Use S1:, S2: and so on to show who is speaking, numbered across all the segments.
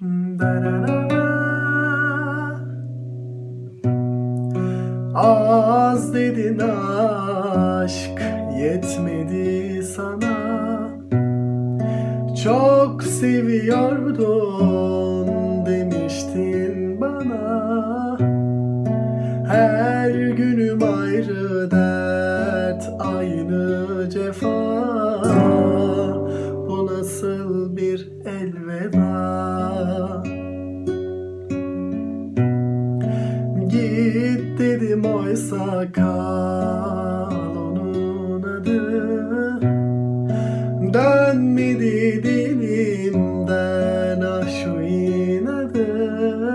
S1: Dararara. Az dedin aşk yetmedi sana, çok seviyordun demiştin bana. Her günüm ayrı dert, aynı cefa. Bu nasıl bir elveda? Git dedim oysa kal onun adı. Dönmedi dilimden ah şu inadı.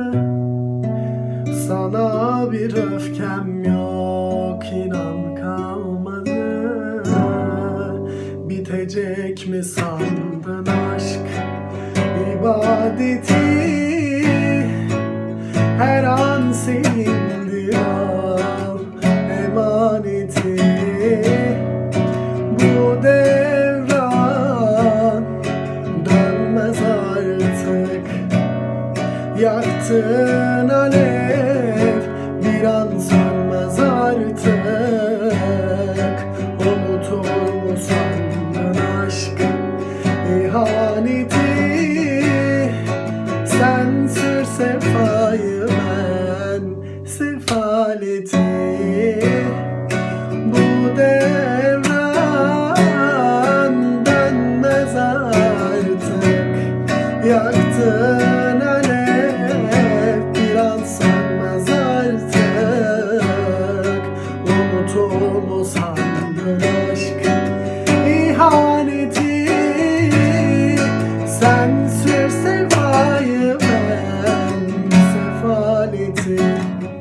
S1: Sana bir öfkem yok, inan kalmadı. Bitecek mi sandın aşk ibadeti? Her an senindir al emaneti. Bu devran dönmez artık. Yaktın alev bir an sönmez artık. Unutur mu sandın aşk ihaneti? Sen sür sefayı, ben sefaleti. Bu devran dönmez artık. Yaktın alev bir an sönmez artık. Unutur mu sandın aşk ihaneti? Sen sür sefayı, ben sefaleti.